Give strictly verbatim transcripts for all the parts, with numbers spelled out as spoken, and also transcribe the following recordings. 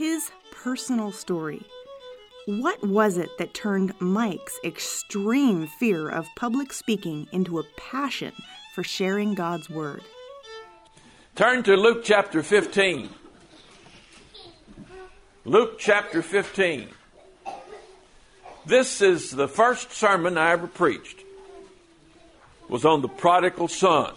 his personal story. What was it that turned Mike's extreme fear of public speaking into a passion for sharing God's Word? Turn to Luke chapter fifteen. Luke chapter fifteen. This is the first sermon I ever preached. It was on the prodigal son.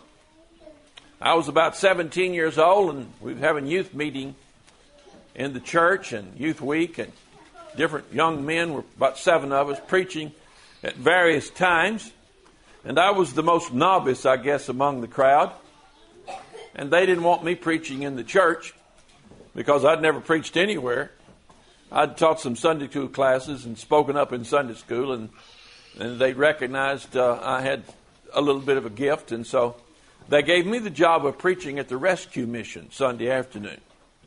I was about seventeen years old, and we were having youth meeting in the church and youth week, and different young men, were about seven of us, preaching at various times. And I was the most novice, I guess, among the crowd. And they didn't want me preaching in the church because I'd never preached anywhere. I'd taught some Sunday school classes and spoken up in Sunday school, and, and they recognized uh, I had a little bit of a gift. And so they gave me the job of preaching at the rescue mission Sunday afternoon.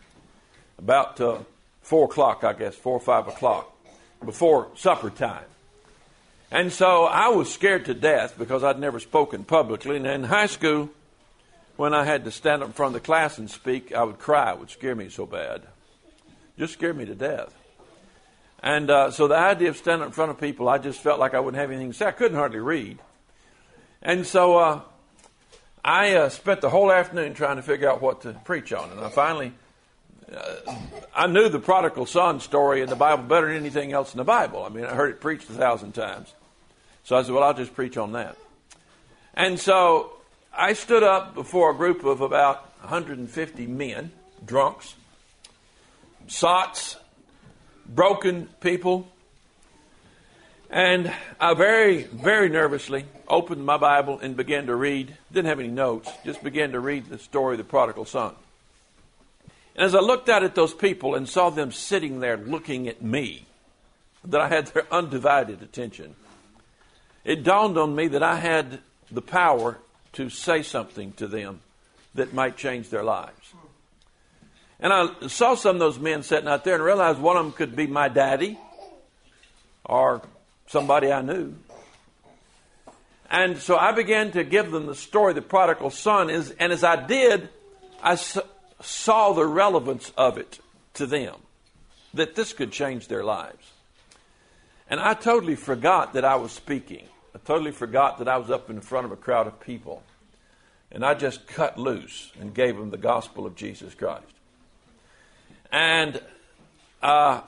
About uh, four o'clock, I guess, four or five o'clock, before supper time. And so I was scared to death because I'd never spoken publicly. And in high school, when I had to stand up in front of the class and speak, I would cry. It would scare me so bad. Just scared me to death. And uh, so the idea of standing up in front of people, I just felt like I wouldn't have anything to say. I couldn't hardly read. And so uh, I uh, spent the whole afternoon trying to figure out what to preach on. And I finally... Uh, I knew the prodigal son story in the Bible better than anything else in the Bible. I mean, I heard it preached a thousand times. So I said, well, I'll just preach on that. And so I stood up before a group of about one hundred fifty men, drunks, sots, broken people. And I very, very nervously opened my Bible and began to read. Didn't have any notes, just began to read the story of the prodigal son. And as I looked out at those people and saw them sitting there looking at me, that I had their undivided attention, it dawned on me that I had the power to say something to them that might change their lives. And I saw some of those men sitting out there and realized one of them could be my daddy or somebody I knew. And so I began to give them the story of the prodigal son. And as I did, I saw... saw the relevance of it to them, that this could change their lives. And I totally forgot that I was speaking. I totally forgot that I was up in front of a crowd of people. And I just cut loose and gave them the gospel of Jesus Christ. And uh,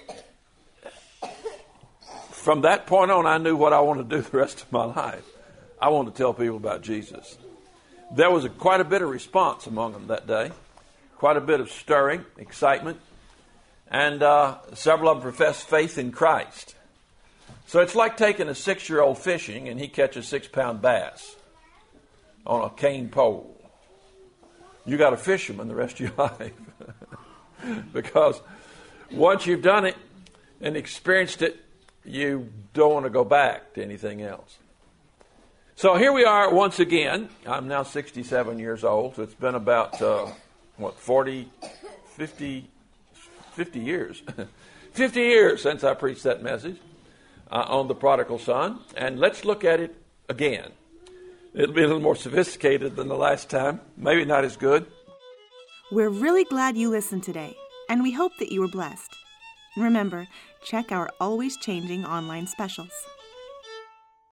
from that point on, I knew what I wanted to do the rest of my life. I wanted to tell people about Jesus. There was a, quite a bit of response among them that day. Quite a bit of stirring, excitement, and uh, several of them professed faith in Christ. So it's like taking a six-year-old fishing and he catches six-pound bass on a cane pole. You got to fish them in the rest of your life. Because once you've done it and experienced it, you don't want to go back to anything else. So here we are once again. I'm now sixty-seven years old, so it's been about... Uh, What, forty, fifty, fifty years. fifty years since I preached that message uh, on the prodigal son. And let's look at it again. It'll be a little more sophisticated than the last time. Maybe not as good. We're really glad you listened today, and we hope that you were blessed. Remember, check our always changing online specials.